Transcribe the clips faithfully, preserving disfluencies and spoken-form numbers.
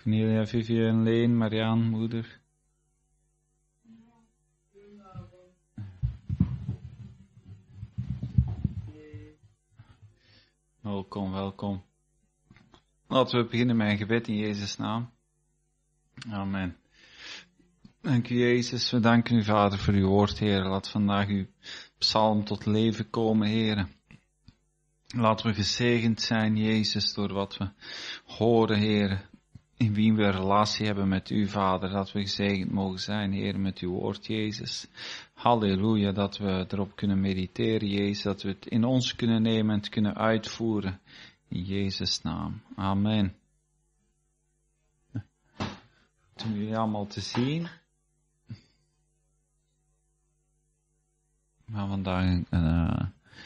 Cornelia, Vivian, Leen, Marianne, moeder. Welkom, welkom. Laten we beginnen met een gebed in Jezus' naam. Amen. Dank u Jezus, we danken u Vader voor uw woord, Heer. Laat vandaag uw psalm tot leven komen, Heer. Laten we gezegend zijn, Jezus, door wat we horen, Heer. In wie we een relatie hebben met u, Vader. Dat we gezegend mogen zijn, Heer, met uw woord, Jezus. Halleluja, dat we erop kunnen mediteren, Jezus. Dat we het in ons kunnen nemen en het kunnen uitvoeren. In Jezus' naam. Amen. Om jullie allemaal te zien. We gaan vandaag een, een,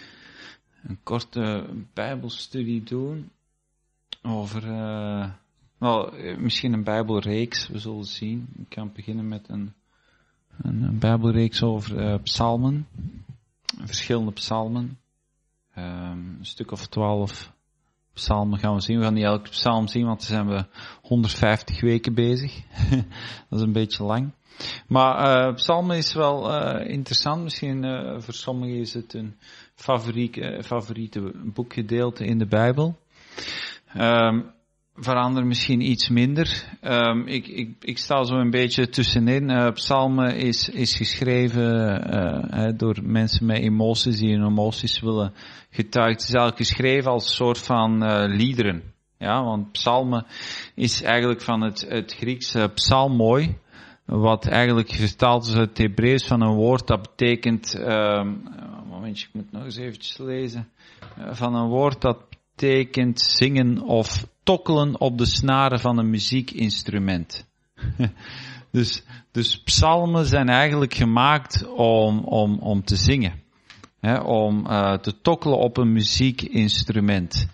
een korte bijbelstudie doen. Over, uh, wel, misschien een bijbelreeks, we zullen zien. Ik kan beginnen met een, een, een bijbelreeks over uh, psalmen. Verschillende psalmen. Um, een stuk of twaalf psalmen gaan we zien. We gaan niet elke psalm zien, want dan zijn we honderdvijftig weken bezig. Dat is een beetje lang. Maar uh, psalmen is wel uh, interessant. Misschien uh, voor sommigen is het een favoriete, favoriete boekgedeelte in de Bijbel. Um, voor anderen misschien iets minder. Um, ik, ik, ik sta zo een beetje tussenin. Uh, psalmen is, is geschreven uh, uh, door mensen met emoties die hun emoties willen getuigen. Het is eigenlijk geschreven als een soort van uh, liederen. Ja, want psalmen is eigenlijk van het, het Grieks uh, psalmoi. Wat eigenlijk vertaald is uit het Hebreeuws van een woord dat betekent, um, momentje, ik moet nog eens eventjes lezen, uh, van een woord dat betekent zingen of tokkelen op de snaren van een muziekinstrument. dus, dus psalmen zijn eigenlijk gemaakt om, om, om te zingen. Hè, om uh, te tokkelen op een muziekinstrument.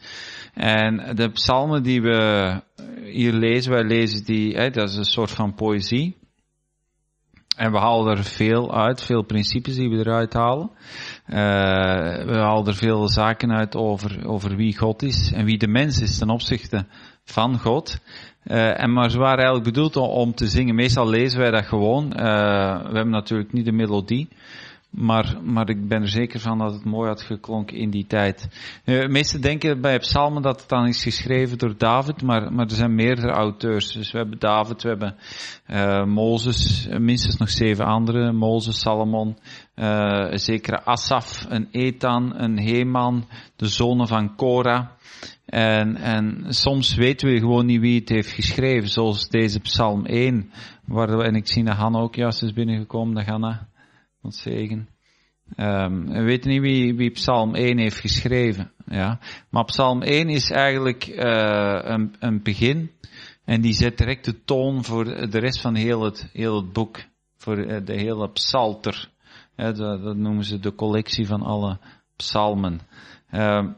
En de psalmen die we hier lezen, wij lezen die, hè, dat is een soort van poëzie. En we halen er veel uit, veel principes die we eruit halen. Uh, we halen er veel zaken uit over, over wie God is en wie de mens is ten opzichte van God. Uh, en maar ze waren eigenlijk bedoeld om, om te zingen. Meestal lezen wij dat gewoon. Uh, we hebben natuurlijk niet de melodie. Maar, maar ik ben er zeker van dat het mooi had geklonken in die tijd. Uh, meesten denken bij psalmen dat het dan is geschreven door David, maar, maar er zijn meerdere auteurs. Dus we hebben David, we hebben uh, Mozes, minstens nog zeven andere. Mozes, Salomon, uh, zeker Asaf, een Ethan, een Heman, de zonen van Korah. En, en soms weten we gewoon niet wie het heeft geschreven, zoals deze psalm één. Waar we, en ik zie dat Hanna ook juist is binnengekomen, dat Hanna. Wat zegen. Um, we weten niet wie, wie Psalm één heeft geschreven. Ja. Maar Psalm één is eigenlijk uh, een, een begin. En die zet direct de toon voor de rest van heel het, heel het boek. Voor de hele psalter. Ja, dat, dat noemen ze de collectie van alle psalmen. Um,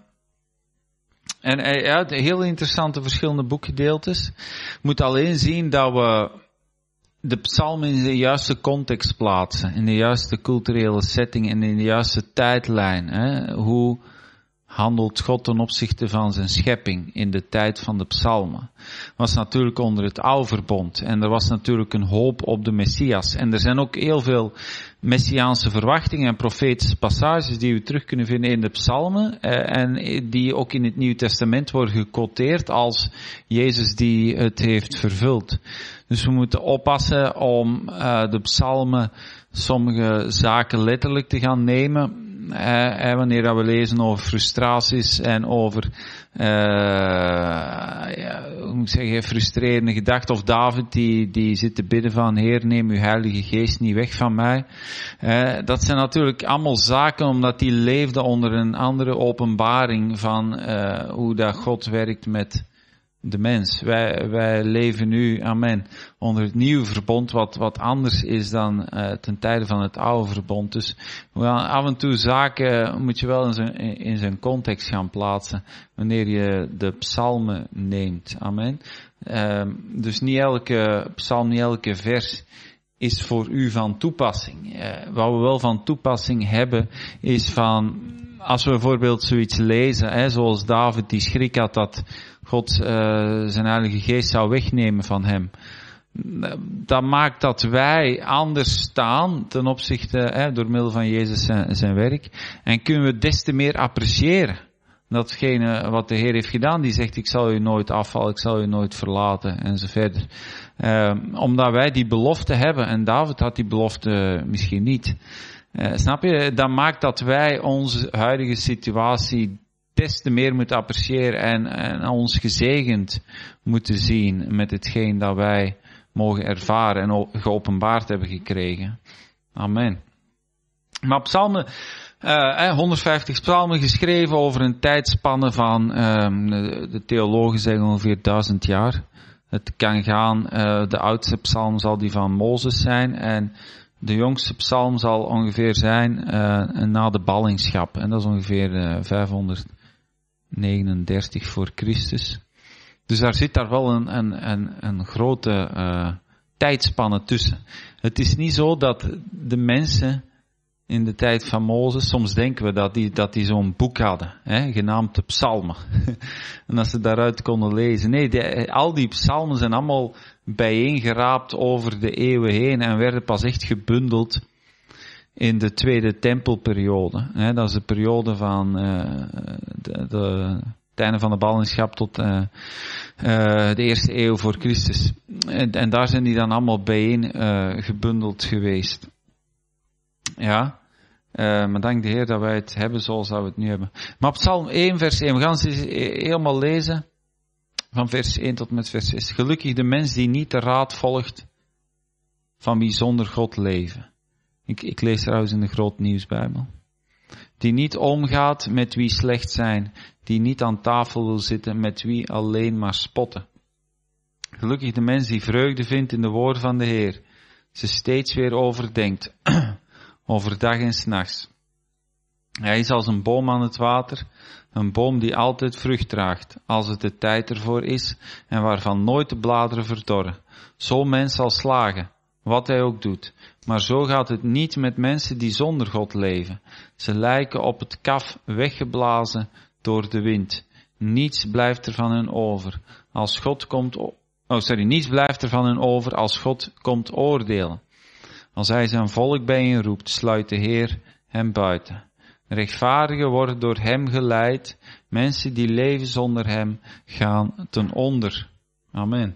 en ja, heel interessante verschillende boekgedeeltes. Je moet alleen zien dat we de psalmen in de juiste context plaatsen, in de juiste culturele setting en in de juiste tijdlijn. Hè? Hoe handelt God ten opzichte van zijn schepping in de tijd van de psalmen? Was natuurlijk onder het oude verbond en er was natuurlijk een hoop op de Messias. En er zijn ook heel veel messiaanse verwachtingen en profetische passages die we terug kunnen vinden in de psalmen eh, en die ook in het Nieuwe Testament worden gequoteerd als Jezus die het heeft vervuld. Dus we moeten oppassen om uh, de psalmen sommige zaken letterlijk te gaan nemen. Uh, uh, wanneer we lezen over frustraties en over, uh, ja, hoe moet ik zeggen, frustrerende gedachten. Of David die, die zit te bidden van, Heer, neem uw Heilige Geest niet weg van mij. Uh, dat zijn natuurlijk allemaal zaken omdat die leefde onder een andere openbaring van uh, hoe dat God werkt met de mens. Wij, wij leven nu, amen, onder het nieuwe verbond, wat, wat anders is dan uh, ten tijde van het oude verbond. Dus well, af en toe zaken moet je wel in zijn, in zijn context gaan plaatsen, wanneer je de psalmen neemt. Amen. Uh, dus niet elke psalm, niet elke vers is voor u van toepassing. Uh, wat we wel van toepassing hebben, is van als we bijvoorbeeld zoiets lezen, hè, zoals David die schrik had dat God uh, zijn Heilige Geest zou wegnemen van hem. Dat maakt dat wij anders staan ten opzichte, hè, door middel van Jezus zijn, zijn werk. En kunnen we des te meer appreciëren. Datgene wat de Heer heeft gedaan, die zegt, ik zal u nooit afvallen, ik zal u nooit verlaten, en zo verder. Uh, omdat wij die belofte hebben, en David had die belofte misschien niet. Uh, snap je? Dat maakt dat wij onze huidige situatie des te meer moeten appreciëren en, en ons gezegend moeten zien met hetgeen dat wij mogen ervaren en geopenbaard hebben gekregen. Amen. Maar psalmen, uh, honderdvijftig psalmen geschreven over een tijdspanne van, uh, de, de theologen zeggen ongeveer duizend jaar. Het kan gaan, uh, de oudste psalm zal die van Mozes zijn en de jongste psalm zal ongeveer zijn uh, na de ballingschap. En dat is ongeveer uh, vijfhonderdnegenendertig voor Christus. Dus daar zit daar wel een, een, een, een grote uh, tijdspanne tussen. Het is niet zo dat de mensen in de tijd van Mozes, soms denken we dat die, dat die zo'n boek hadden, hè, genaamd de psalmen. En dat ze daaruit konden lezen. Nee, de, al die psalmen zijn allemaal bijeengeraapt over de eeuwen heen en werden pas echt gebundeld in de tweede tempelperiode. Hè, dat is de periode van uh, de, de, het einde van de ballingschap tot uh, uh, de eerste eeuw voor Christus. En, en daar zijn die dan allemaal bijeen uh, gebundeld geweest. Ja, uh, maar dank de Heer dat wij het hebben zoals we het nu hebben. Maar op Psalm één, vers één, we gaan ze helemaal lezen. Van vers één tot met vers zes. Gelukkig de mens die niet de raad volgt van wie zonder God leven. Ik, ik lees trouwens in de Groot Nieuwsbijbel. Die niet omgaat met wie slecht zijn. Die niet aan tafel wil zitten met wie alleen maar spotten. Gelukkig de mens die vreugde vindt in de woorden van de Heer. Ze steeds weer overdenkt. Overdag en 's nachts. Hij is als een boom aan het water, een boom die altijd vrucht draagt, als het de tijd ervoor is, en waarvan nooit de bladeren verdorren. Zo'n mens zal slagen, wat hij ook doet. Maar zo gaat het niet met mensen die zonder God leven. Ze lijken op het kaf weggeblazen door de wind. Niets blijft er van hen over. Als God komt, oh sorry, niets blijft er van hen over als God komt oordelen. Als hij zijn volk bijeen roept, sluit de Heer hem buiten. Rechtvaardigen worden door hem geleid. Mensen die leven zonder hem gaan ten onder. Amen.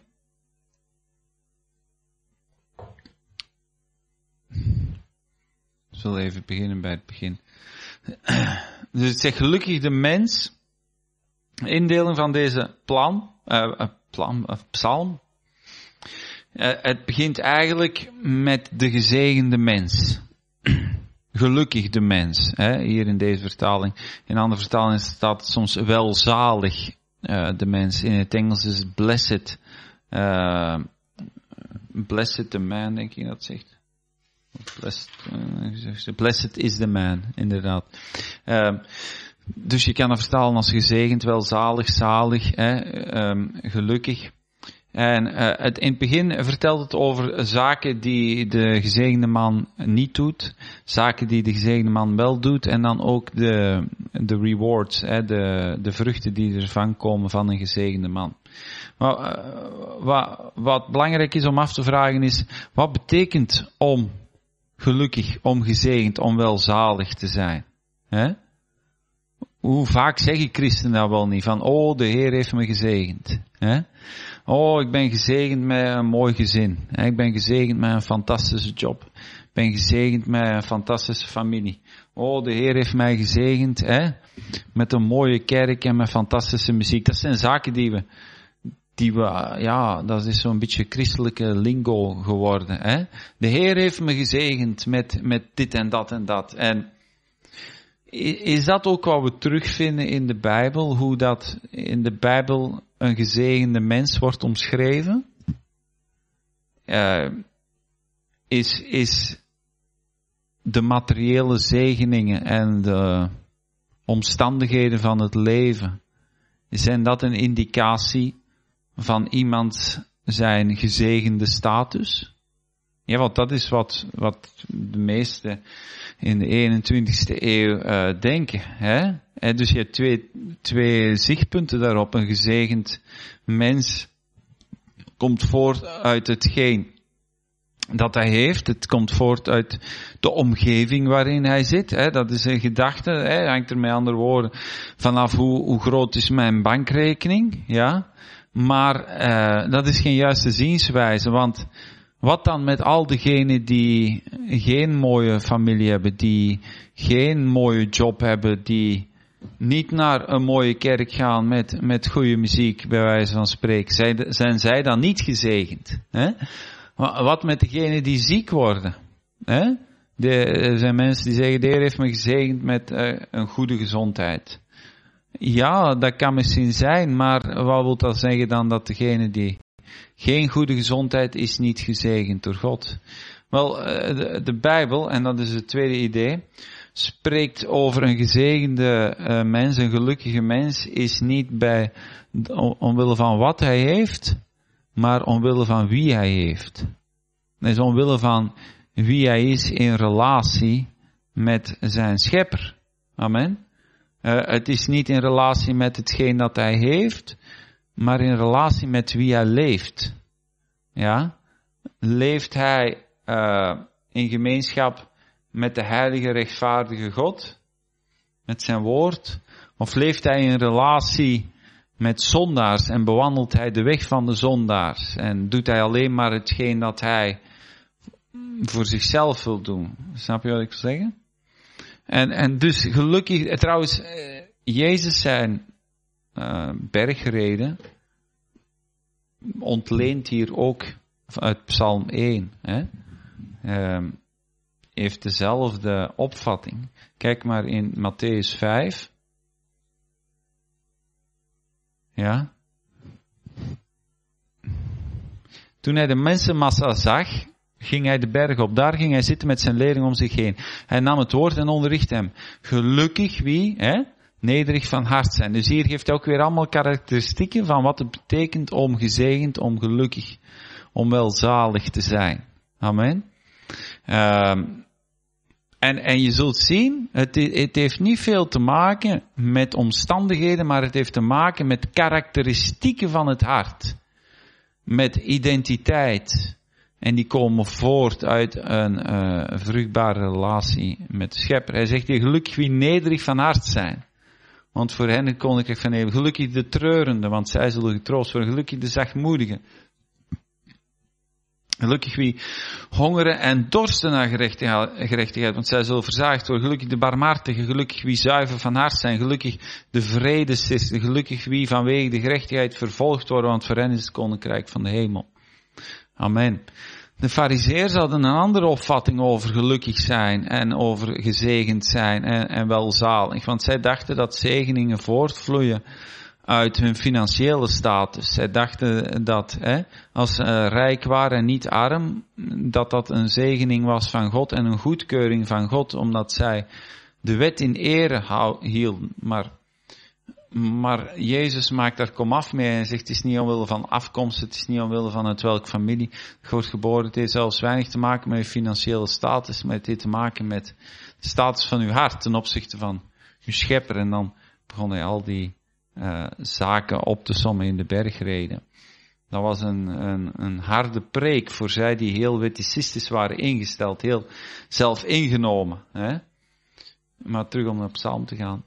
Ik zal even beginnen bij het begin. Dus het zegt gelukkig de mens. Indeling van deze plan, uh, plan uh, psalm. Uh, het begint eigenlijk met de gezegende mens. Gelukkig de mens, hè, hier in deze vertaling. In andere vertalingen staat het soms welzalig uh, de mens. In het Engels is het blessed. Uh, blessed the man, denk ik dat zegt. Blessed, uh, blessed is the man, inderdaad. Uh, dus je kan het vertalen als gezegend, welzalig, zalig, hè, um, gelukkig. En uh, het, in het begin vertelt het over zaken die de gezegende man niet doet, zaken die de gezegende man wel doet, en dan ook de, de rewards, hè, de, de vruchten die ervan komen van een gezegende man. Maar uh, wat, wat belangrijk is om af te vragen is, wat betekent om gelukkig, om gezegend, om welzalig te zijn? Hè? Hoe vaak zeggen christenen dat wel niet, van oh, de Heer heeft me gezegend. Hè? Oh, ik ben gezegend met een mooi gezin. Ik ben gezegend met een fantastische job. Ik ben gezegend met een fantastische familie. Oh, de Heer heeft mij gezegend, hè, met een mooie kerk en met fantastische muziek. Dat zijn zaken die we, die we, ja, dat is zo'n beetje christelijke lingo geworden, hè. De Heer heeft me gezegend met, met dit en dat en dat. En is dat ook wat we terugvinden in de Bijbel? Hoe dat in de Bijbel een gezegende mens wordt omschreven? Uh, is, is de materiële zegeningen en de omstandigheden van het leven, zijn dat een indicatie van iemand zijn gezegende status? Ja, want dat is wat, wat de meesten in de eenentwintigste eeuw uh, denken. Hè? En dus je hebt twee, twee zichtpunten daarop. Een gezegend mens komt voort uit hetgeen dat hij heeft. Het komt voort uit de omgeving waarin hij zit. Hè? Dat is een gedachte. Hè? Hangt er met andere woorden vanaf hoe, hoe groot is mijn bankrekening. Ja? Maar uh, dat is geen juiste zienswijze. Want wat dan met al diegenen die geen mooie familie hebben, die geen mooie job hebben, die niet naar een mooie kerk gaan met, met goede muziek, bij wijze van spreken. Zijn, zijn zij dan niet gezegend? Hè? Wat met degenen die ziek worden? Hè? De, er zijn mensen die zeggen, de Heer heeft me gezegend met uh, een goede gezondheid. Ja, dat kan misschien zijn, maar wat wil dat zeggen dan dat degene die geen goede gezondheid is niet gezegend door God? Wel, de, de Bijbel, en dat is het tweede idee, spreekt over een gezegende uh, mens, een gelukkige mens, is niet bij, omwille van wat hij heeft, maar omwille van wie hij heeft. Dat is omwille van wie hij is in relatie met zijn schepper. Amen. Uh, het is niet in relatie met hetgeen dat hij heeft, maar in relatie met wie hij leeft. Ja? Leeft hij uh, in gemeenschap met de heilige, rechtvaardige God, met zijn woord, of leeft hij in relatie met zondaars en bewandelt hij de weg van de zondaars en doet hij alleen maar hetgeen dat hij voor zichzelf wil doen? Snap je wat ik wil zeggen? En, en dus gelukkig, trouwens, Jezus zijn uh, bergreden ontleent hier ook uit Psalm één. Hè? Uh, heeft dezelfde opvatting. Kijk maar in Mattheüs vijf. Ja. Toen hij de mensenmassa zag, ging hij de berg op. Daar ging hij zitten met zijn leerlingen om zich heen. Hij nam het woord en onderrichtte hem. Gelukkig wie, hè, nederig van hart zijn. Dus hier geeft hij ook weer allemaal karakteristieken van wat het betekent om gezegend, om gelukkig, om welzalig te zijn. Amen. Um, en, en je zult zien, het, het heeft niet veel te maken met omstandigheden, maar het heeft te maken met karakteristieken van het hart. Met identiteit. En die komen voort uit een uh, vruchtbare relatie met de schepper. Hij zegt hier, gelukkig wie nederig van hart zijn. Want voor hen het koninkrijk van eeuwig. Gelukkig de treurenden, want zij zullen getroost worden. Gelukkig de zachtmoedigen. Gelukkig wie hongeren en dorsten naar gerechtigheid, want zij zullen verzadigd worden. Gelukkig de barmhartigen, gelukkig wie zuiver van hart zijn. Gelukkig de vredestichten, gelukkig wie vanwege de gerechtigheid vervolgd worden, want voor hen is het koninkrijk van de hemel. Amen. De farizeeërs hadden een andere opvatting over gelukkig zijn en over gezegend zijn en, en welzalig. Want zij dachten dat zegeningen voortvloeien uit hun financiële status. Zij dachten dat hè, als ze uh, rijk waren en niet arm, dat dat een zegening was van God en een goedkeuring van God, omdat zij de wet in ere hou, hielden. Maar, maar Jezus maakt daar komaf mee en zegt, het is niet omwille van afkomst, het is niet omwille van uit welke familie je wordt geboren. Het heeft zelfs weinig te maken met je financiële status, maar het heeft te maken met de status van uw hart ten opzichte van uw schepper. En dan begon hij al die Uh, zaken op te sommen in de bergreden. Dat was een, een, een harde preek voor zij die heel weticistisch waren ingesteld, heel zelf ingenomen. Hè? Maar terug om naar Psalm te gaan.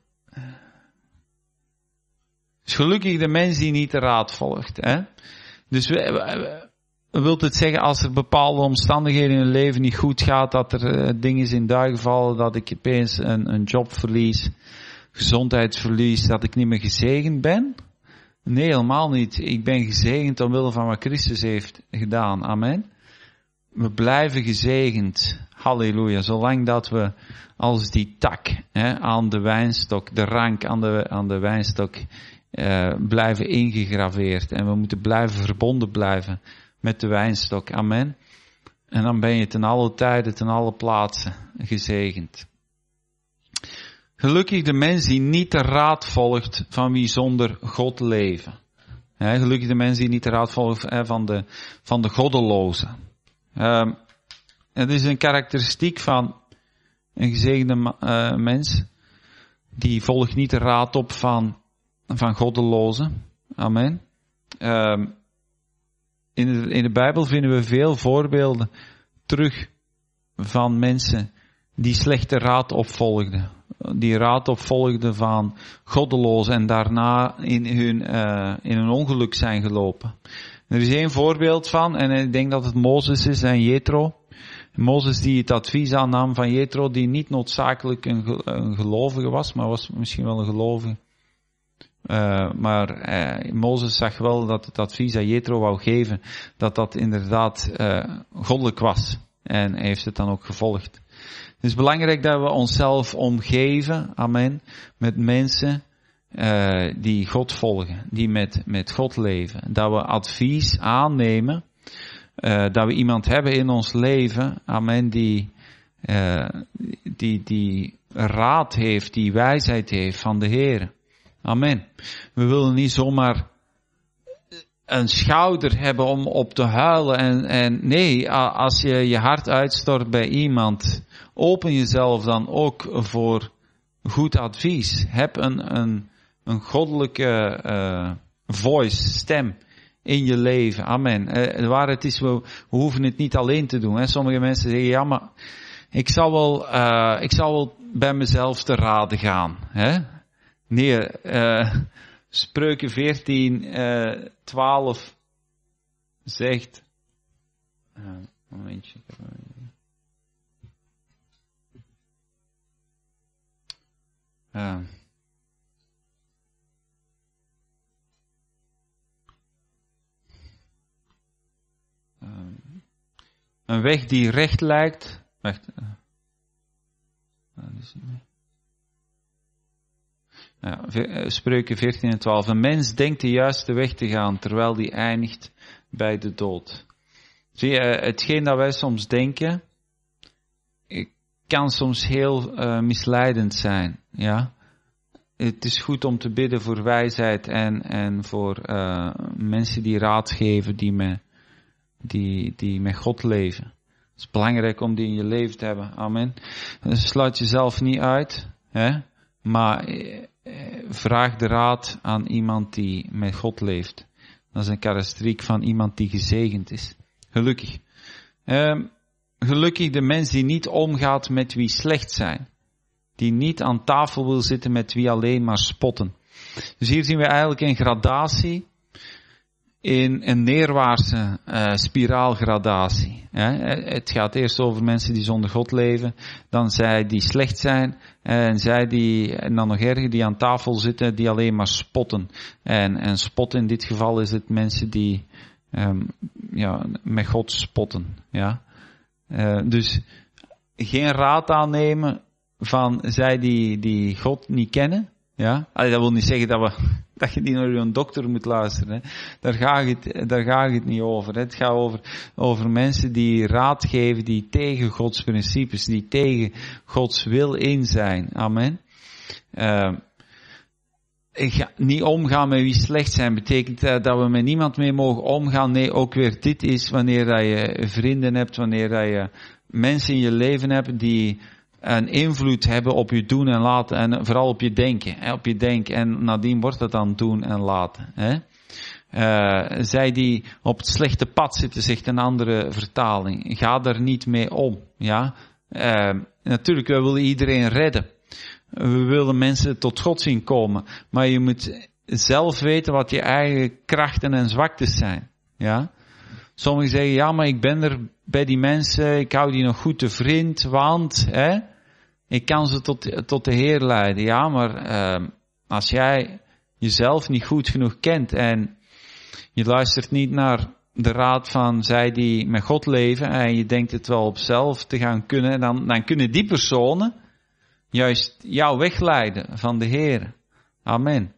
Dus gelukkig de mens die niet de raad volgt. Hè? Dus we, we, we wilt het zeggen als er bepaalde omstandigheden in het leven niet goed gaat, dat er uh, dingen in duigen vallen, dat ik opeens een, een job verlies, gezondheidsverlies, dat ik niet meer gezegend ben? Nee, helemaal niet. Ik ben gezegend omwille van wat Christus heeft gedaan. Amen. We blijven gezegend. Halleluja. Zolang dat we als die tak hè, aan de wijnstok, de rank aan de, aan de wijnstok uh, blijven ingegraveerd. En we moeten blijven verbonden blijven met de wijnstok. Amen. En dan ben je ten alle tijden, ten alle plaatsen gezegend. Gelukkig de mens die niet de raad volgt van wie zonder God leven. He, gelukkig de mens die niet de raad volgt he, van de, van de goddelozen. Um, Het is een karakteristiek van een gezegende uh, mens. Die volgt niet de raad op van, van goddelozen. Amen. Um, in, de, in de Bijbel vinden we veel voorbeelden terug van mensen die slechte raad opvolgden. Die raad opvolgden van goddelozen en daarna in hun, uh, in een ongeluk zijn gelopen. Er is één voorbeeld van, en ik denk dat het Mozes is en Jethro. Mozes die het advies aannam van Jethro, die niet noodzakelijk een, een gelovige was, maar was misschien wel een gelovige. Uh, maar uh, Mozes zag wel dat het advies dat Jethro wou geven, dat dat inderdaad uh, goddelijk was. En hij heeft het dan ook gevolgd. Het is belangrijk dat we onszelf omgeven, amen, met mensen uh, die God volgen, die met, met God leven. Dat we advies aannemen, uh, dat we iemand hebben in ons leven, amen, die, uh, die, die raad heeft, die wijsheid heeft van de Heer. Amen. We willen niet zomaar een schouder hebben om op te huilen en, en nee, als je je hart uitstort bij iemand, open jezelf dan ook voor goed advies. Heb een, een, een goddelijke uh, voice, stem in je leven. Amen. Uh, waar het is, we, we hoeven het niet alleen te doen. Hè. Sommige mensen zeggen, ja, maar ik zal wel, uh, ik zal wel bij mezelf te raden gaan. Hè. Nee, uh, Spreuken veertien, uh, twaalf zegt, uh, een momentje. Uh, uh, een weg die recht lijkt, wacht, uh, uh, is het niet. Ja, Spreuken veertien en twaalf. Een mens denkt de juiste weg te gaan, terwijl die eindigt bij de dood. Zie je, hetgeen dat wij soms denken, kan soms heel uh, misleidend zijn. Ja? Het is goed om te bidden voor wijsheid en, en voor uh, mensen die raad geven, die met, die, die met God leven. Het is belangrijk om die in je leven te hebben. Amen. Dus sluit jezelf niet uit, hè? Maar vraag de raad aan iemand die met God leeft. Dat is een karakteristiek van iemand die gezegend is. Gelukkig. Um, gelukkig de mens die niet omgaat met wie slecht zijn. Die niet aan tafel wil zitten met wie alleen maar spotten. Dus hier zien we eigenlijk een gradatie. In een neerwaartse uh, spiraalgradatie. Hè. Het gaat eerst over mensen die zonder God leven, dan zij die slecht zijn, en zij die, en dan nog erger, die aan tafel zitten, die alleen maar spotten. En, en spotten in dit geval is het mensen die um, ja, met God spotten. Ja. Uh, dus geen raad aannemen van zij die, die God niet kennen. Ja. Allee, dat wil niet zeggen dat we... dat je niet naar je dokter moet luisteren. Hè. Daar gaat het, daar gaat het niet over. Hè. Het gaat over, over mensen die raad geven, die tegen Gods principes, die tegen Gods wil in zijn. Amen. Uh, niet omgaan met wie slecht zijn, betekent uh, dat we met niemand mee mogen omgaan. Nee, ook weer dit is wanneer dat je vrienden hebt, wanneer dat je mensen in je leven hebt die een invloed hebben op je doen en laten. En vooral op je denken. Hè, op je denken. En nadien wordt het dan doen en laten. Hè. Uh, zij die op het slechte pad zitten, zegt een andere vertaling. Ga daar niet mee om. Ja. Uh, natuurlijk, we willen iedereen redden. We willen mensen tot God zien komen. Maar je moet zelf weten wat je eigen krachten en zwaktes zijn. Ja. Sommigen zeggen, ja, maar ik ben er bij die mensen, ik hou die nog goed te vriend, want, hè, ik kan ze tot, tot de Heer leiden. Ja, maar uh, als jij jezelf niet goed genoeg kent en je luistert niet naar de raad van zij die met God leven en je denkt het wel op zelf te gaan kunnen, dan, dan kunnen die personen juist jou wegleiden van de Heer. Amen.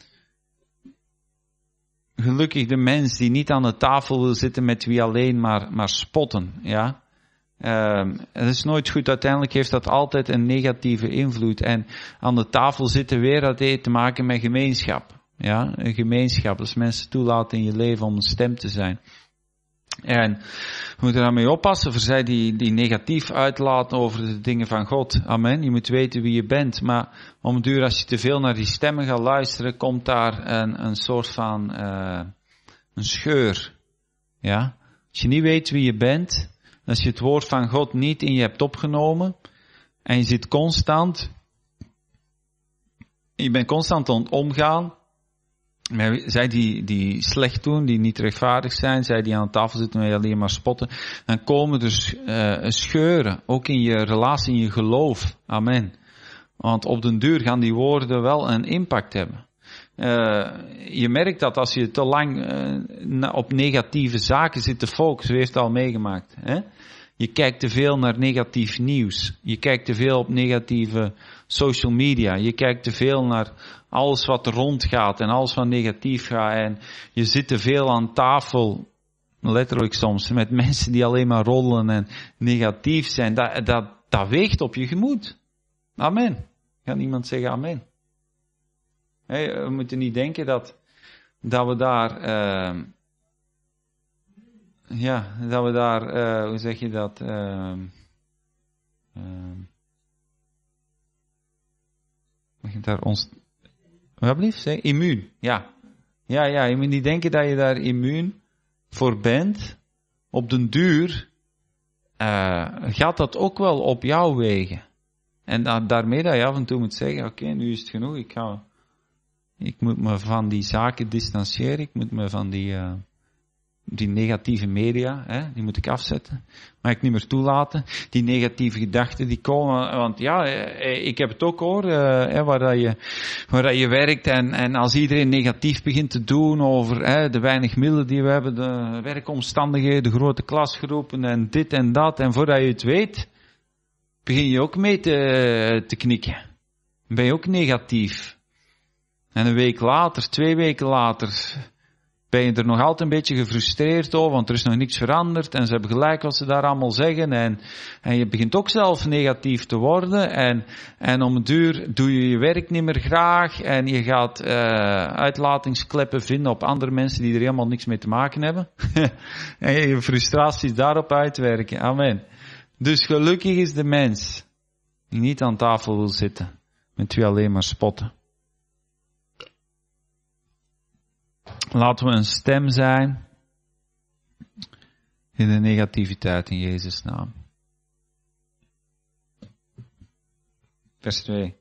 Gelukkig de mens die niet aan de tafel wil zitten met wie alleen maar, maar spotten. Ja. Uh, het is nooit goed. Uiteindelijk heeft dat altijd een negatieve invloed. En aan de tafel zitten weer, dat heeft te maken met gemeenschap. Ja, een gemeenschap. Als mensen toelaten in je leven om een stem te zijn. En we moeten daarmee oppassen voor zij die, die negatief uitlaten over de dingen van God. Amen. Je moet weten wie je bent. Maar om het duur, als je te veel naar die stemmen gaat luisteren, komt daar een, een soort van uh, een scheur. Ja. Als je niet weet wie je bent, als je het woord van God niet in je hebt opgenomen, en je zit constant, je bent constant aan het omgaan, zij die, die slecht doen, die niet rechtvaardig zijn, zij die aan de tafel zitten en alleen maar spotten, dan komen er uh, scheuren, ook in je relatie, in je geloof. Amen. Want op den duur gaan die woorden wel een impact hebben. Uh, je merkt dat als je te lang uh, op negatieve zaken zit te focussen, u heeft het al meegemaakt. Hè? Je kijkt te veel naar negatief nieuws. Je kijkt te veel op negatieve social media. Je kijkt te veel naar alles wat rondgaat en alles wat negatief gaat. En je zit te veel aan tafel, letterlijk soms, met mensen die alleen maar rollen en negatief zijn. Dat, dat, dat weegt op je gemoed. Amen. Kan iemand zeggen amen? Hey, we moeten niet denken dat, dat we daar... Uh, Ja, dat we daar, uh, hoe zeg je dat, uh, uh, mag je daar ons, wat blieft, zeg, immuun, ja. Ja, ja, je moet niet denken dat je daar immuun voor bent. Op den duur, uh, gaat dat ook wel op jou wegen. En da- daarmee dat je af en toe moet zeggen, oké, okay, nu is het genoeg, ik ga, ik moet me van die zaken distancieren, ik moet me van die, uh, die negatieve media, hè, die moet ik afzetten. Mag ik niet meer toelaten. Die negatieve gedachten die komen. Want ja, ik heb het ook hoor, hè, waar, dat je, waar dat je werkt. En, en als iedereen negatief begint te doen over hè, de weinig middelen die we hebben, de werkomstandigheden, de grote klasgroepen en dit en dat. En voordat je het weet, begin je ook mee te, te knikken. Ben je ook negatief. En een week later, twee weken later, ben je er nog altijd een beetje gefrustreerd over, want er is nog niks veranderd en ze hebben gelijk wat ze daar allemaal zeggen en, en je begint ook zelf negatief te worden en, en om het duur doe je je werk niet meer graag en je gaat uh, uitlatingskleppen vinden op andere mensen die er helemaal niks mee te maken hebben en je frustraties daarop uitwerken. Amen. Dus gelukkig is de mens die niet aan tafel wil zitten met wie alleen maar spotten. Laten we een stem zijn in de negativiteit in Jezus' naam. Vers twee.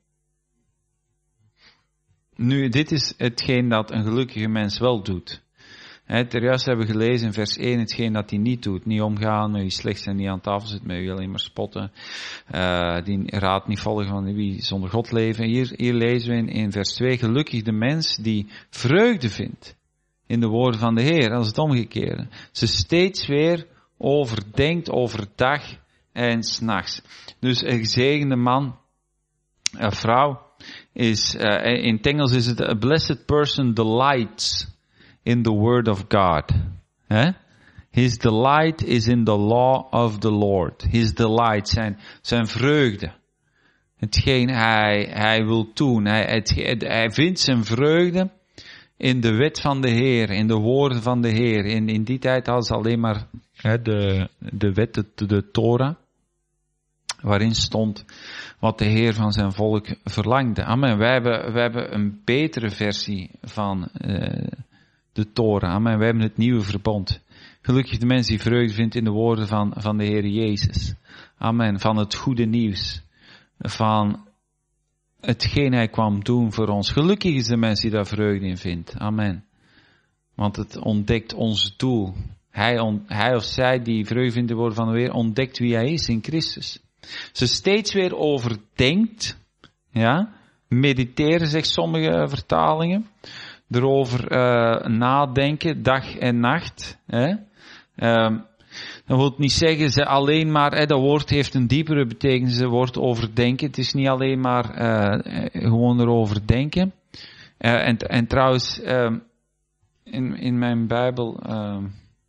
Nu, dit is hetgeen dat een gelukkige mens wel doet. He, ter juist hebben we gelezen in vers één hetgeen dat hij niet doet. Niet omgaan met wie slecht en niet aan tafel zit, met wie alleen maar spotten. Uh, die raad niet volgen van wie zonder God leven. Hier, hier lezen we in, in vers twee, gelukkig de mens die vreugde vindt in de woorden van de Heer, als het omgekeerde. Ze steeds weer overdenkt overdag en 's nachts. Dus een gezegende man, een vrouw, is, uh, in het Engels is het, a blessed person delights in the word of God. He? His delight is in the law of the Lord. His delight, zijn, zijn vreugde. Hetgeen hij, hij wil doen. Hij, het, hij vindt zijn vreugde in de wet van de Heer, in de woorden van de Heer. In, in die tijd hadden ze alleen maar hè, de, de wet, de, de Torah, waarin stond wat de Heer van zijn volk verlangde. Amen. Wij hebben, wij hebben een betere versie van uh, de Torah. Amen. Wij hebben het nieuwe verbond. Gelukkig de mens die vreugde vindt in de woorden van, van de Heer Jezus. Amen. Van het goede nieuws. Van hetgeen hij kwam doen voor ons. Gelukkig is de mens die daar vreugde in vindt. Amen. Want het ontdekt ons doel. Hij, on, hij of zij die vreugde vindt in de woorden van de Heer, ontdekt wie hij is in Christus. Ze steeds weer overdenkt, ja, mediteren, zegt sommige vertalingen, erover uh, nadenken, dag en nacht. Hè. Um, Dat wil niet zeggen, ze alleen maar, hè, dat woord heeft een diepere betekenis, het woord overdenken. Het is niet alleen maar uh, gewoon erover denken. Uh, en, en trouwens, uh, in, in mijn Bijbel, uh,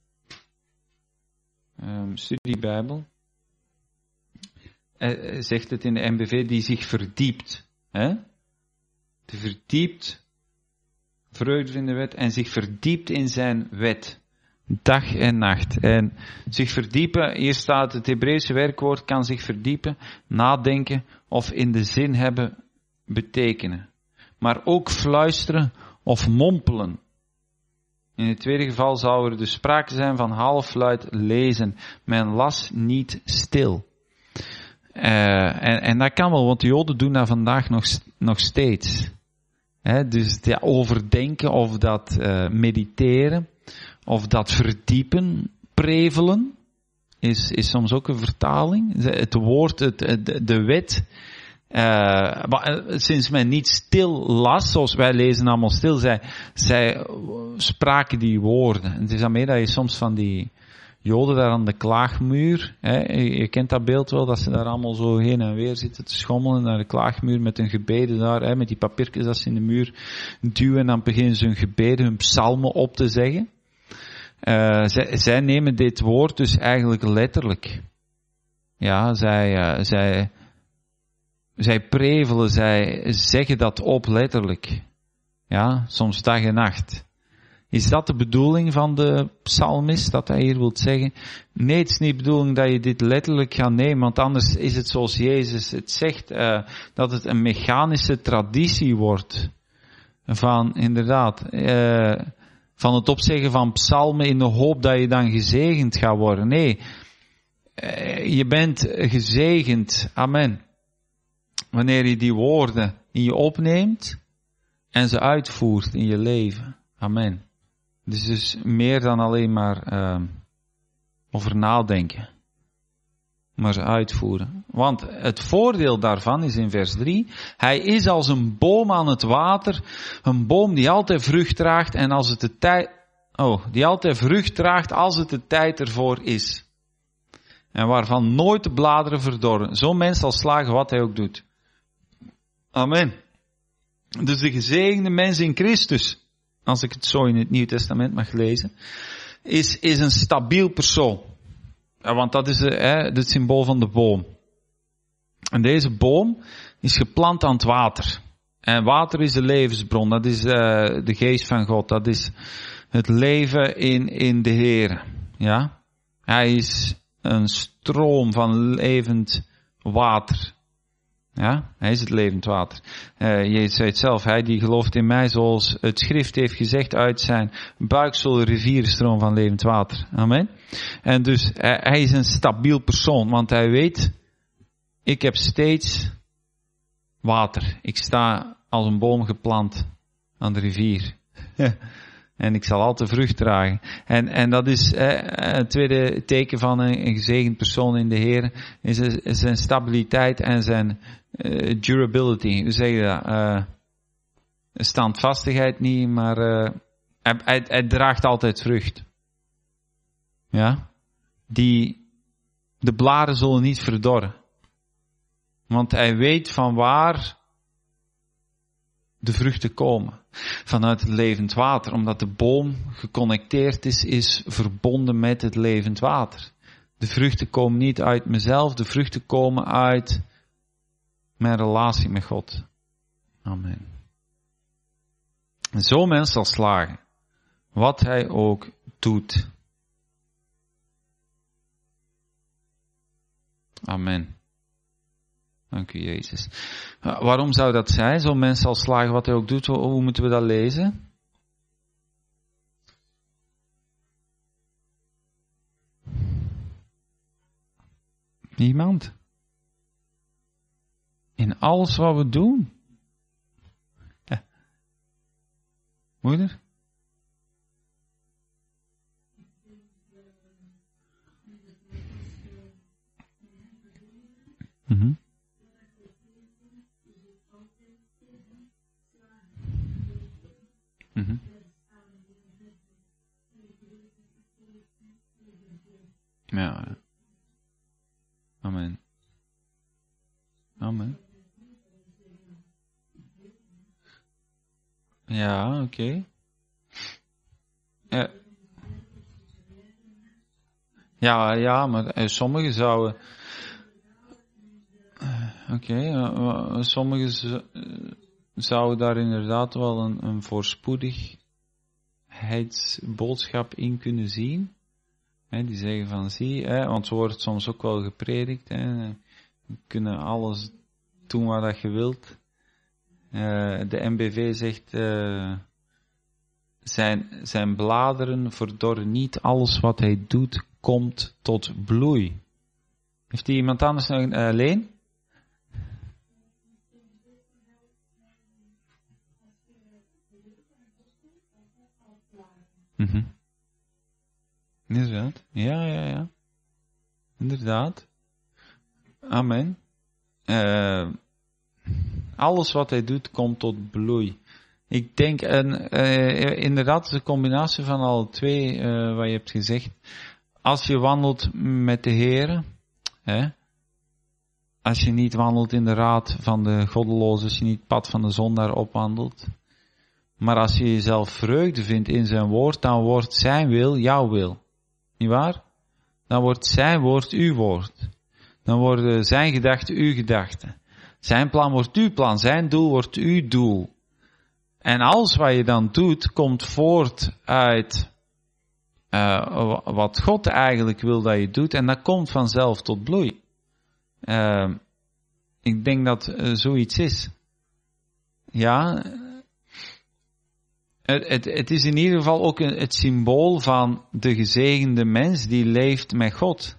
um, studiebijbel, uh, zegt het in de M B V, die zich verdiept. Hè? Die verdiept, vreugde in de wet, en zich verdiept in zijn wet. Dag en nacht. En zich verdiepen, hier staat het Hebreeuwse werkwoord, kan zich verdiepen, nadenken of in de zin hebben betekenen. Maar ook fluisteren of mompelen. In het tweede geval zou er dus sprake zijn van halfluid lezen. Men las niet stil. Uh, en, en dat kan wel, want de Joden doen dat vandaag nog, nog steeds. He, dus dat overdenken of dat uh, mediteren of dat verdiepen, prevelen, is, is soms ook een vertaling. Het woord, het, de, de wet, uh, maar sinds men niet stil las, zoals wij lezen allemaal stil, zij, zij spraken die woorden. Het is daarmee dat je soms van die Joden daar aan de klaagmuur, hè, je, je kent dat beeld wel, dat ze daar allemaal zo heen en weer zitten te schommelen naar de klaagmuur met hun gebeden daar, hè, met die papiertjes dat ze in de muur duwen en dan beginnen ze hun gebeden, hun psalmen op te zeggen. Uh, zij, zij nemen dit woord dus eigenlijk letterlijk. Ja, zij, uh, zij, zij prevelen, zij zeggen dat op letterlijk. Ja, soms dag en nacht. Is dat de bedoeling van de psalmist, dat hij hier wilt zeggen? Nee, het is niet de bedoeling dat je dit letterlijk gaat nemen, want anders is het zoals Jezus het zegt, uh, dat het een mechanische traditie wordt. Van, inderdaad, uh, van het opzeggen van psalmen in de hoop dat je dan gezegend gaat worden. Nee, uh, je bent gezegend, amen, wanneer je die woorden in je opneemt en ze uitvoert in je leven. Amen. Dus dus meer dan alleen maar uh, over nadenken. Maar ze uitvoeren. Want het voordeel daarvan is in vers drie. Hij is als een boom aan het water. Een boom die altijd vrucht draagt. En als het de tijd... Oh, die altijd vrucht draagt als het de tijd ervoor is. En waarvan nooit de bladeren verdorren. Zo'n mens zal slagen wat hij ook doet. Amen. Dus de gezegende mens in Christus, als ik het zo in het Nieuw Testament mag lezen, is, is een stabiel persoon. Ja, want dat is hè, het symbool van de boom. En deze boom is geplant aan het water. En water is de levensbron, dat is uh, de geest van God, dat is het leven in, in de Heer. Ja? Hij is een stroom van levend water. Ja, hij is het levend water. Uh, Jezus zei het zelf, hij die gelooft in mij, zoals het schrift heeft gezegd, uit zijn buik zullen rivieren stroom van levend water. Amen. En dus, uh, hij is een stabiel persoon, want hij weet, ik heb steeds water. Ik sta als een boom geplant aan de rivier. En ik zal altijd vrucht dragen. En, en dat is eh, het tweede teken van een, een gezegend persoon in de Heer. Is, is zijn stabiliteit en zijn uh, durability. Hoe zeg je dat? Uh, standvastigheid niet, maar uh, hij, hij, hij draagt altijd vrucht. Ja? Die, de bladeren zullen niet verdorren. Want hij weet van waar de vruchten komen. Vanuit het levend water. Omdat de boom geconnecteerd is, is verbonden met het levend water. De vruchten komen niet uit mezelf. De vruchten komen uit mijn relatie met God. Amen. En zo'n mens zal slagen. Wat hij ook doet. Amen. Dank u, Jezus. Waarom zou dat zijn? Zo'n mens zal slagen wat hij ook doet. Hoe moeten we dat lezen? Niemand. In alles wat we doen. Ja. Moeder? Mhm. Mhm. Ja. Amen. Amen. Ja, oké. Okay. Ja. ja, ja, maar uh, sommigen zouden... Uh, oké, okay, uh, sommigen z- uh, zouden daar inderdaad wel een, een voorspoedigheid heidsboodschap in kunnen zien. He, die zeggen van zie, he, want zo wordt het soms ook wel gepredikt. He. We kunnen alles doen wat dat je wilt. Uh, de M B V zegt, uh, zijn, zijn bladeren verdorren niet, alles wat hij doet komt tot bloei. Heeft hier iemand anders nog uh, Leen? Mm-hmm. Inderdaad. Ja, ja, ja. Inderdaad. Amen. Uh, alles wat hij doet komt tot bloei. Ik denk, en, uh, inderdaad, het is een combinatie van alle twee, uh, wat je hebt gezegd. Als je wandelt met de Heere, hè, als je niet wandelt in de raad van de goddelozen, als je niet het pad van de zondaar opwandelt, maar als je jezelf vreugde vindt in zijn woord, dan wordt zijn wil jouw wil. Niet waar? Dan wordt zijn woord uw woord. Dan worden zijn gedachten uw gedachten. Zijn plan wordt uw plan. Zijn doel wordt uw doel. En alles wat je dan doet, komt voort uit uh, wat God eigenlijk wil dat je doet. En dat komt vanzelf tot bloei. Uh, ik denk dat uh, zoiets is. Ja. Het, het, het is in ieder geval ook een, het symbool van de gezegende mens die leeft met God.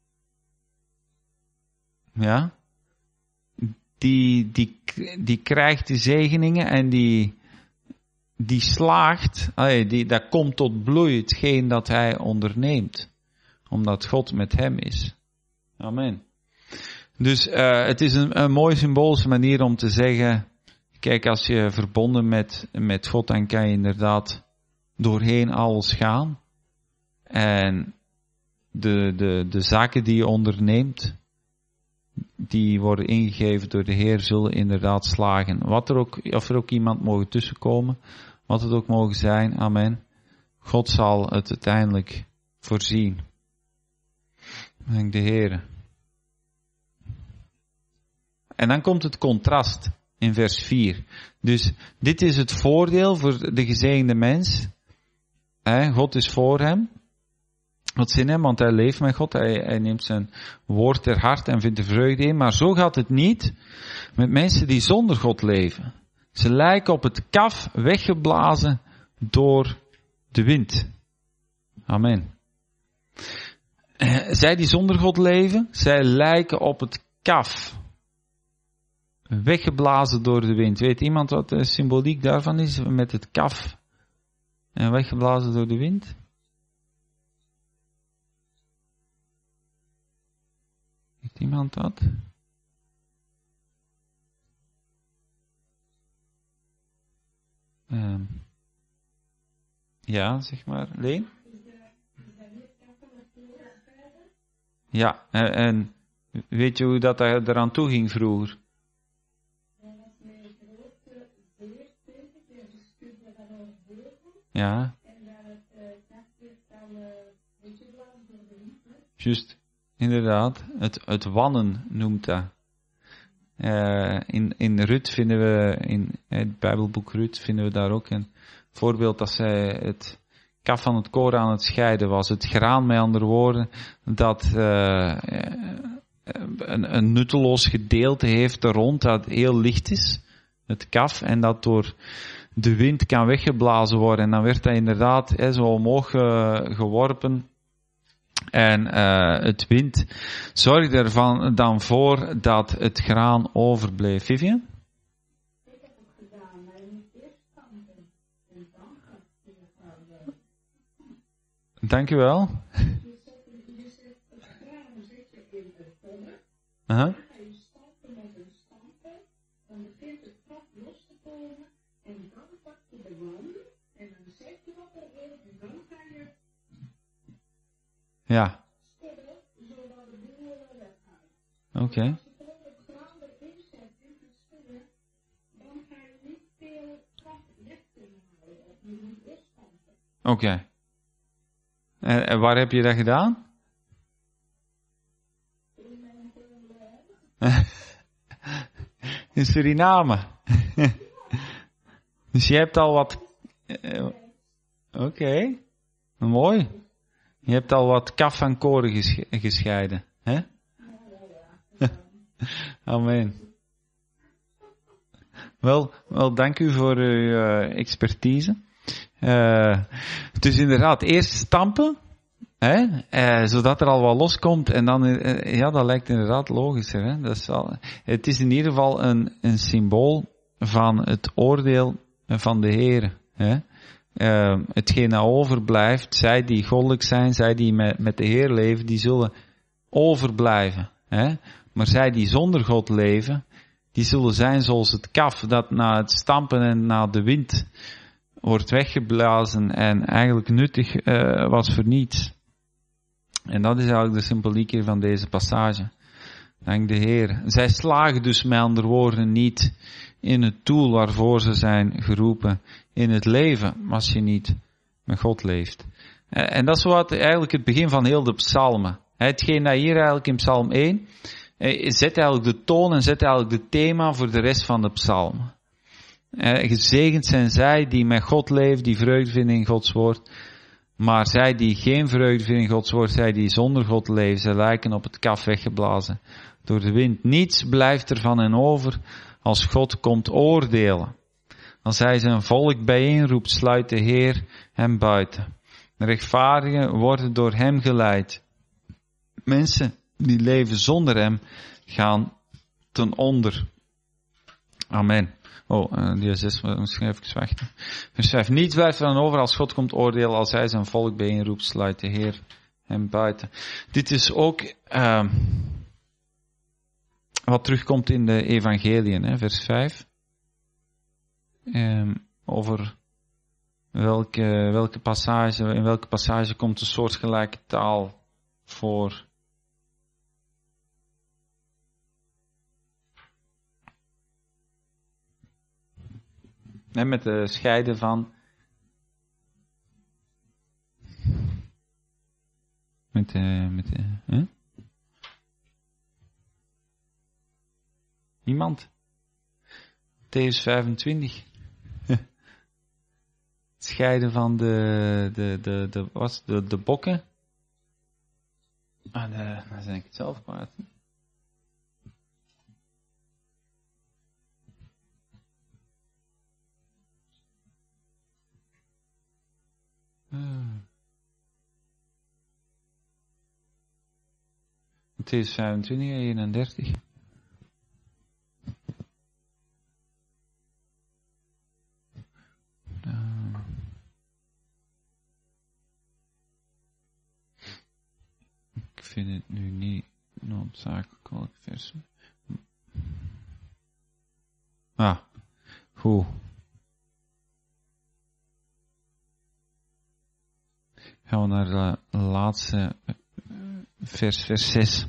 Ja. Die, die, die krijgt die zegeningen en die, die slaagt, die, dat komt tot bloei, hetgeen dat hij onderneemt. Omdat God met hem is. Amen. Dus uh, het is een, een mooie symbolische manier om te zeggen, kijk, als je verbonden met, met God, dan kan je inderdaad doorheen alles gaan. En de, de, de zaken die je onderneemt, die worden ingegeven door de Heer, zullen inderdaad slagen. Wat er ook, of er ook iemand mogen tussenkomen, wat het ook mogen zijn, amen. God zal het uiteindelijk voorzien. Dank de Heer. En dan komt het contrast in vers vier. Dus dit is het voordeel voor de gezegende mens. He, God is voor hem. Wat zin hem, want hij leeft met God. Hij, hij neemt zijn woord ter hart en vindt er vreugde in. Maar zo gaat het niet met mensen die zonder God leven. Ze lijken op het kaf weggeblazen door de wind. Amen. Zij die zonder God leven, zij lijken op het kaf. Weggeblazen door de wind. Weet iemand wat de symboliek daarvan is? Met het kaf. En weggeblazen door de wind? Weet iemand dat? Um, ja, zeg maar. Leen? Ja, en, en weet je hoe dat eraan toe ging vroeger? Ja. Juist, inderdaad. Het, het wannen noemt dat. Uh, in, in Rut vinden we, in het Bijbelboek Rut vinden we daar ook een voorbeeld dat zij het kaf van het koren aan het scheiden was. Het graan, met andere woorden, dat uh, een, een nutteloos gedeelte heeft er rond dat heel licht is. Het kaf, en dat door de wind kan weggeblazen worden. En dan werd dat inderdaad he, zo omhoog uh, geworpen. En uh, het wind zorgde ervan dan voor dat het graan overbleef. Vivian? Ik heb het gedaan, maar je moet eerst stampen. En dan gaat het weer. Dank u wel. Je zet het graan zet je in het tonner. Uh-huh. Dan ga je stampen met een stampen. Dan begint het kap los te komen. En dan pak je de wand. En dan zet je wat erin. En dan ga je... Ja. Oké. Okay. Oké. Okay. En, en waar heb je dat gedaan? In Suriname. Dus je hebt al wat... Uh, Oké. Oké, okay. Mooi. Je hebt al wat kaf van koren ges- gescheiden, hè? Amen. Wel, wel, dank u voor uw uh, expertise. Uh, dus inderdaad, eerst stampen, hè, uh, zodat er al wat loskomt. En dan, uh, ja, dat lijkt inderdaad logischer. Hè? Dat is al, het is in ieder geval een, een symbool van het oordeel van de Heer. Hè? Uh, hetgeen dat overblijft, zij die goddelijk zijn, zij die met, met de Heer leven, die zullen overblijven. Hè? Maar zij die zonder God leven, die zullen zijn zoals het kaf dat na het stampen en na de wind wordt weggeblazen en eigenlijk nuttig uh, was voor niets. En dat is eigenlijk de symboliek hier van deze passage. Dank de Heer. Zij slagen dus met andere woorden niet in het doel waarvoor ze zijn geroepen in het leven, als je niet met God leeft. En dat is wat eigenlijk het begin van heel de psalmen. Hetgeen dat hier eigenlijk in psalm één zet eigenlijk de toon en zet eigenlijk het thema voor de rest van de psalmen. Gezegend zijn zij die met God leven, die vreugde vinden in Gods woord. Maar zij die geen vreugde vinden in Gods woord, zij die zonder God leven, zij lijken op het kaf weggeblazen door de wind. Niets blijft er van hen over als God komt oordelen. Als hij zijn volk bijeenroept, sluit de Heer hem buiten. De rechtvaardigen worden door hem geleid. Mensen die leven zonder hem gaan ten onder. Amen. Oh, uh, die zes, misschien even wachten. Vers vijf. Niets blijft er dan over als God komt oordelen, als hij zijn volk bijeenroept, sluit de Heer hem buiten. Dit is ook uh, wat terugkomt in de evangeliën, hè, vers vijf. Um, over welke, welke passage, in welke passage komt een soortgelijke taal voor. En met de scheiden van. Met de. Met de hè? Niemand? Mattheüs vijfentwintig. Het scheiden van de. De. De. De. Wat? De, de bokken. Ah, de, dan zijn ik het zelf kwijt. Hmm. Mattheüs vijfentwintig, eenendertig. Uh. Ik vind het nu niet noodzakelijk welk vers. Ah, goed. Gaan we naar de laatste vers, vers zes.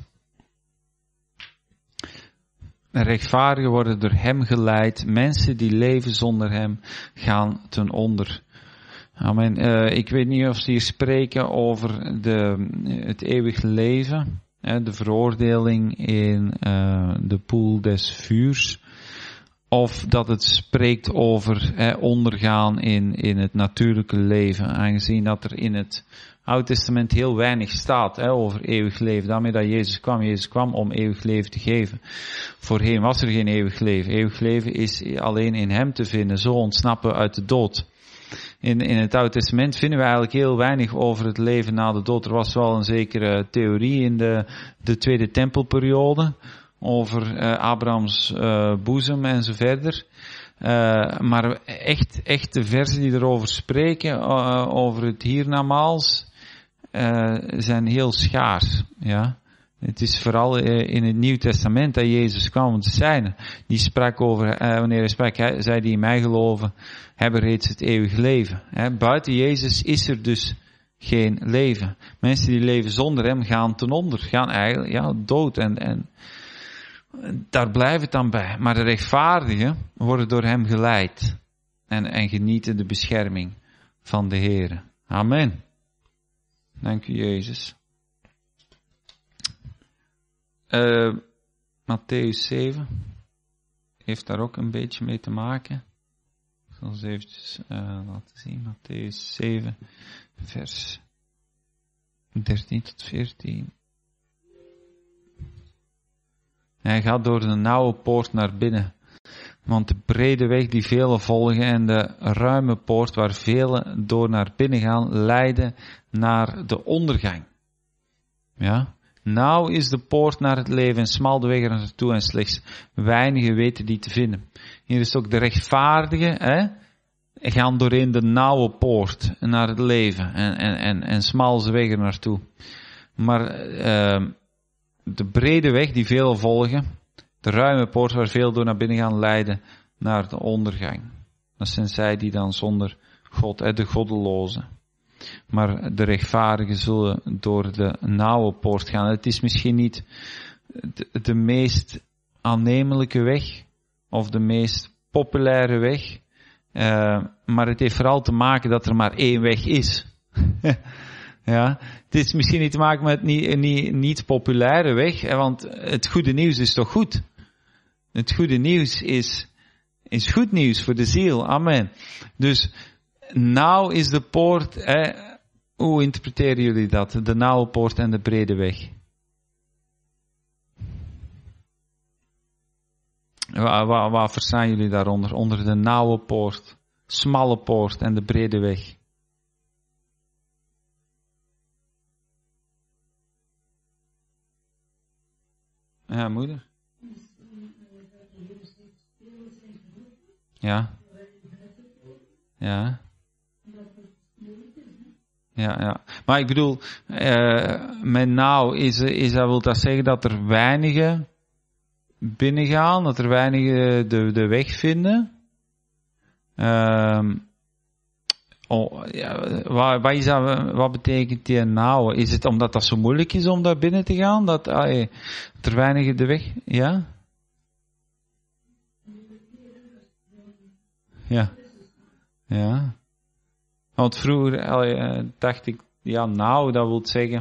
De rechtvaardigen worden door hem geleid. Mensen die leven zonder hem gaan ten onder. Amen. Uh, ik weet niet of ze hier spreken over de, het eeuwig leven. Hè, de veroordeling in uh, de poel des vuurs. Of dat het spreekt over hè, ondergaan in, in het natuurlijke leven. Aangezien dat er in het Oude Testament heel weinig staat hè, over eeuwig leven. Daarmee dat Jezus kwam. Jezus kwam om eeuwig leven te geven. Voorheen was er geen eeuwig leven. Eeuwig leven is alleen in hem te vinden. Zo ontsnappen we uit de dood. In, in het Oude Testament vinden we eigenlijk heel weinig over het leven na de dood. Er was wel een zekere theorie in de, de Tweede Tempelperiode. Over uh, Abrahams uh, boezem en zo verder. Uh, maar echt, echt de versen die erover spreken, uh, over het hiernamaals, uh, zijn heel schaars. Ja. Het is vooral uh, in het Nieuw Testament dat Jezus kwam. Want zijn, die sprak over, uh, wanneer hij sprak, hij, zij die in mij geloven, hebben reeds het eeuwig leven. Hè. Buiten Jezus is er dus geen leven. Mensen die leven zonder hem gaan ten onder, gaan eigenlijk ja, dood en, en daar blijft het dan bij. Maar de rechtvaardigen worden door hem geleid. En, en genieten de bescherming van de Heer. Amen. Dank u, Jezus. Uh, Mattheüs zeven. Heeft daar ook een beetje mee te maken. Ik zal eens eventjes uh, laten zien. Mattheüs zeven, vers dertien tot veertien. Hij gaat door de nauwe poort naar binnen. Want de brede weg die velen volgen en de ruime poort waar velen door naar binnen gaan, leiden naar de ondergang. Ja? Nauw is de poort naar het leven en smal de weg er naartoe en slechts weinigen weten die te vinden. Hier is ook de rechtvaardigen, hè, gaan doorheen de nauwe poort naar het leven en, en, en, en smal is de weg er naartoe. Maar uh, de brede weg die velen volgen, de ruime poort waar veel door naar binnen gaan, leiden naar de ondergang. Dat zijn zij die dan zonder God, hè, de goddelozen. Maar de rechtvaardigen zullen door de nauwe poort gaan. Het is misschien niet de, de meest aannemelijke weg, of de meest populaire weg, uh, maar het heeft vooral te maken dat er maar één weg is. Ja, het is misschien niet te maken met niet, niet, niet populaire weg, hè, want het goede nieuws is toch goed? Het goede nieuws is, is goed nieuws voor de ziel. Amen. Dus, nauw is de poort, hè, hoe interpreteren jullie dat? De nauwe poort en de brede weg. Waar, waar, waar verstaan jullie daaronder? Onder de nauwe poort, smalle poort en de brede weg. Ja, moeder? Ja. Ja. Ja, ja. Maar ik bedoel, uh, met nauw is, is dat, wil dat zeggen dat er weinigen binnengaan, dat er weinigen de, de weg vinden? Um, oh, ja, wat, wat, is dat, wat betekent die nauw? Is het omdat dat zo moeilijk is om daar binnen te gaan? Dat, allee, dat er weinigen de weg, ja? Ja. Ja. Want vroeger allee, dacht ik, ja nou, dat wil zeggen,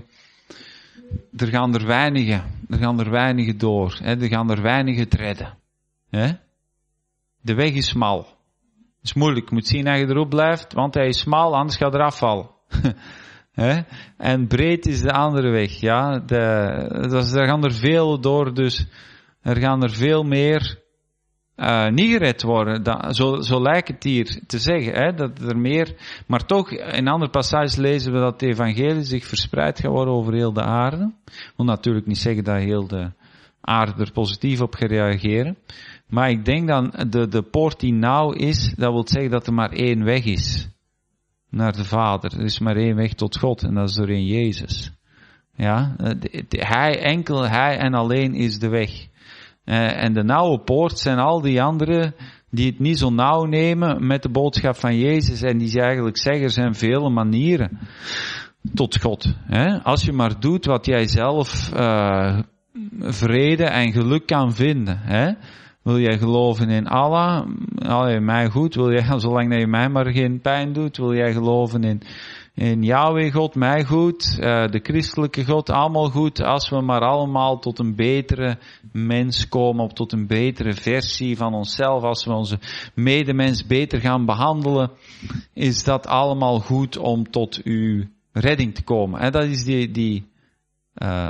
er gaan er weinigen, er gaan er weinigen door, hè, er gaan er weinigen het redden. Hè? De weg is smal. Het is moeilijk, je moet zien dat je erop blijft, want hij is smal, anders gaat er afvallen. Hè? En breed is de andere weg, ja. De, dat is, daar gaan er veel door, dus er gaan er veel meer Uh, niet gered worden, dat, zo, zo lijkt het hier te zeggen, hè, dat er meer, maar toch, in andere passages lezen we dat het evangelie zich verspreid gaat worden over heel de aarde. Ik wil natuurlijk niet zeggen dat heel de aarde er positief op gaat reageren, maar ik denk dan, de, de poort die nauw is, dat wil zeggen dat er maar één weg is naar de Vader. Er is maar één weg tot God en dat is door in Jezus. Ja, de, de, hij, enkel hij en alleen is de weg. Uh, en de nauwe poort zijn al die anderen die het niet zo nauw nemen met de boodschap van Jezus en die eigenlijk zeggen, er zijn vele manieren tot God. Hè? Als je maar doet wat jij zelf uh, vrede en geluk kan vinden. Hè? Wil jij geloven in Allah? Allee, mij goed. Wil jij, zolang dat je mij maar geen pijn doet, wil jij geloven in In Yahweh God, mij goed, uh, de christelijke God, allemaal goed, als we maar allemaal tot een betere mens komen, of tot een betere versie van onszelf, als we onze medemens beter gaan behandelen, is dat allemaal goed om tot uw redding te komen. En dat is die, die, uh,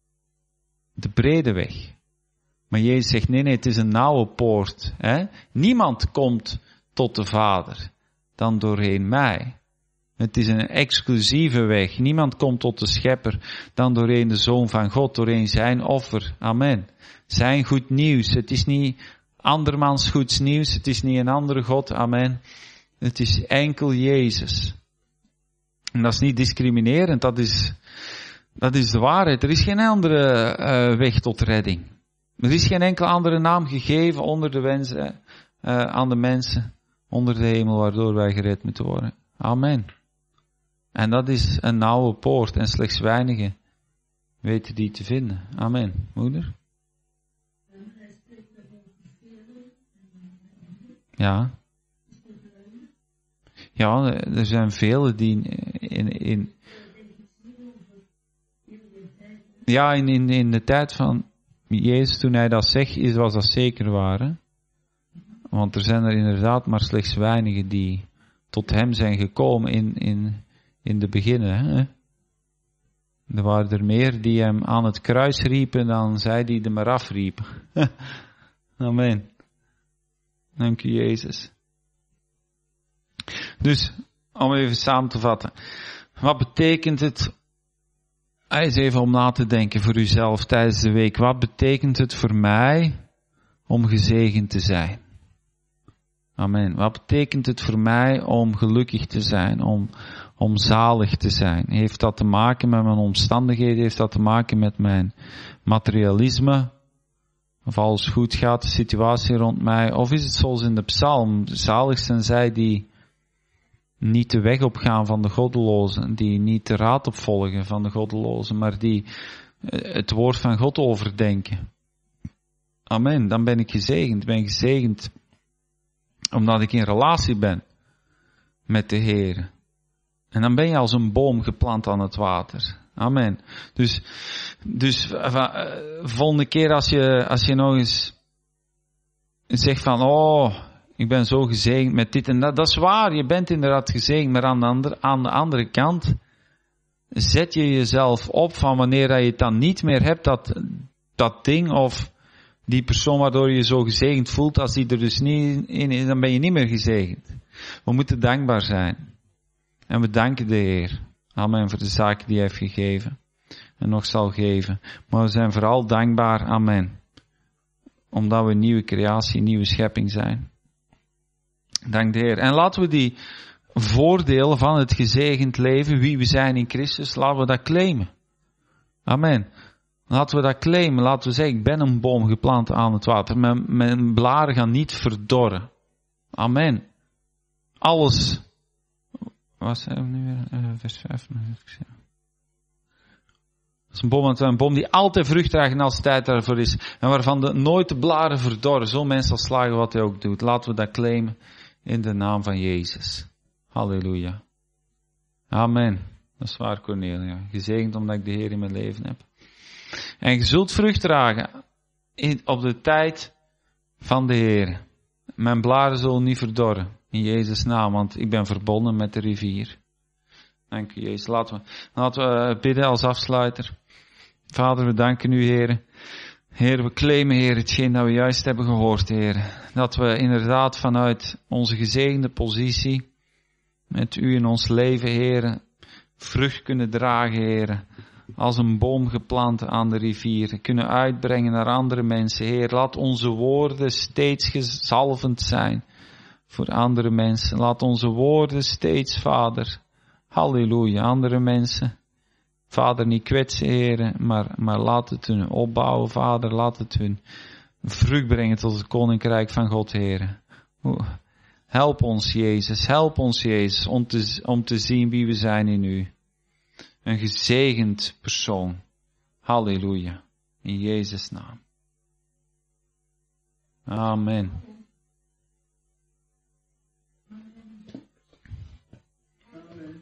de brede weg. Maar Jezus zegt, nee, nee, het is een nauwe poort. Hè? Niemand komt tot de Vader dan doorheen mij. Het is een exclusieve weg. Niemand komt tot de Schepper dan doorheen de Zoon van God, doorheen zijn offer. Amen. Zijn goed nieuws. Het is niet andermans goeds nieuws. Het is niet een andere God. Amen. Het is enkel Jezus. En dat is niet discriminerend. Dat is, dat is de waarheid. Er is geen andere uh, weg tot redding. Er is geen enkele andere naam gegeven onder de wensen, uh, aan de mensen, onder de hemel, waardoor wij gered moeten worden. Amen. En dat is een nauwe poort en slechts weinigen weten die te vinden. Amen. Moeder? Ja. Ja, er zijn velen die in, in ja, in, in, in de tijd van Jezus, toen hij dat zegt, was dat zeker waar. Hè? Want er zijn er inderdaad maar slechts weinigen die tot hem zijn gekomen in, in, in de beginnen. Hè? Er waren er meer die hem aan het kruis riepen dan zij die er maar afriepen. Amen. Dank u, Jezus. Dus, om even samen te vatten. Wat betekent het, eens even om na te denken voor uzelf tijdens de week. Wat betekent het voor mij om gezegend te zijn? Amen. Wat betekent het voor mij om gelukkig te zijn, om, om zalig te zijn? Heeft dat te maken met mijn omstandigheden? Heeft dat te maken met mijn materialisme? Of alles goed gaat, de situatie rond mij? Of is het zoals in de psalm, zalig zijn zij die niet de weg opgaan van de goddelozen, die niet de raad opvolgen van de goddelozen, maar die het woord van God overdenken. Amen, dan ben ik gezegend. Ben gezegend omdat ik in relatie ben met de Heer. En dan ben je als een boom geplant aan het water. Amen. Dus, dus uh, volgende keer als je, als je nog eens zegt van, oh, ik ben zo gezegend met dit en dat. Dat is waar, je bent inderdaad gezegend, maar aan de, andere, aan de andere kant zet je jezelf op van wanneer je het dan niet meer hebt, dat, dat ding of die persoon waardoor je je zo gezegend voelt, als die er dus niet in is, dan ben je niet meer gezegend. We moeten dankbaar zijn. En we danken de Heer. Amen, voor de zaken die hij heeft gegeven. En nog zal geven. Maar we zijn vooral dankbaar, amen. Omdat we een nieuwe creatie, een nieuwe schepping zijn. Dank de Heer. En laten we die voordelen van het gezegend leven, wie we zijn in Christus, laten we dat claimen. Amen. Laten we dat claimen. Laten we zeggen, ik ben een boom geplant aan het water. Mijn, mijn blaren gaan niet verdorren. Amen. Alles. Wat zijn we nu weer? Uh, vers vijf. Dat is een boom, een boom die altijd vrucht draagt en als de tijd daarvoor is. En waarvan de, nooit de blaren verdorren. Zo mensen zal slagen wat hij ook doet. Laten we dat claimen in de naam van Jezus. Halleluja. Amen. Dat is waar, Cornelia. Gezegend omdat ik de Heer in mijn leven heb. En je zult vrucht dragen in, op de tijd van de Heer. Mijn blaren zullen niet verdorren. In Jezus' naam, want ik ben verbonden met de rivier. Dank u, Jezus. Laten we, laten we bidden als afsluiter. Vader, we danken u, Heer. Heer, we claimen, Heer, hetgeen dat we juist hebben gehoord, Heer. Dat we inderdaad vanuit onze gezegende positie, met u in ons leven, Heer, vrucht kunnen dragen, Heer. Als een boom geplant aan de rivier. Kunnen uitbrengen naar andere mensen, Heer. Laat onze woorden steeds gezalvend zijn voor andere mensen. Laat onze woorden steeds, Vader, halleluja, andere mensen, Vader, niet kwetsen, Heer, maar, maar laat het hun opbouwen, Vader, laat het hun vrucht brengen tot het koninkrijk van God, Heer. Help ons, Jezus, help ons, Jezus, om te, om te zien wie we zijn in u. Een gezegend persoon. Halleluja. In Jezus' naam. Amen.